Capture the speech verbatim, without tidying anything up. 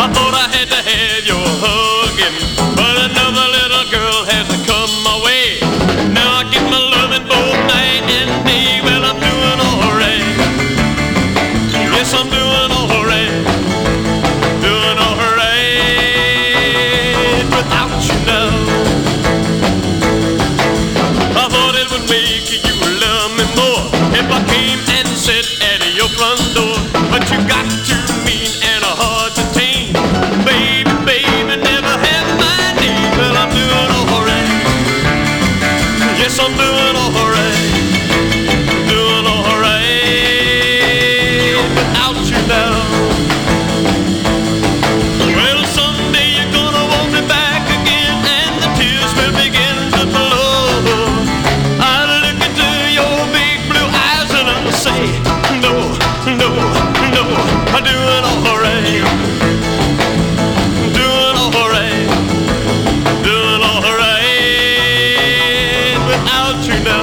I thought I had to have your hugging, but another little girl has come my way. Now I get my loving both night and day. Well, I'm doing alright. Yes, I'm doing alright. Doing alright without you now. I thought it would make you love me more if I came and sat at your front door, but you got too mean and hard to tame. Baby, baby, never had my name. Well, I'm doing alright. Yes, I'm doing alright. Doing alright without you now. Well, someday you're gonna want me back again, and the tears will begin to flow. I look into your big blue eyes and I'll say, no, no, no, I'm doing alright. Doing alright. Doing alright without you now.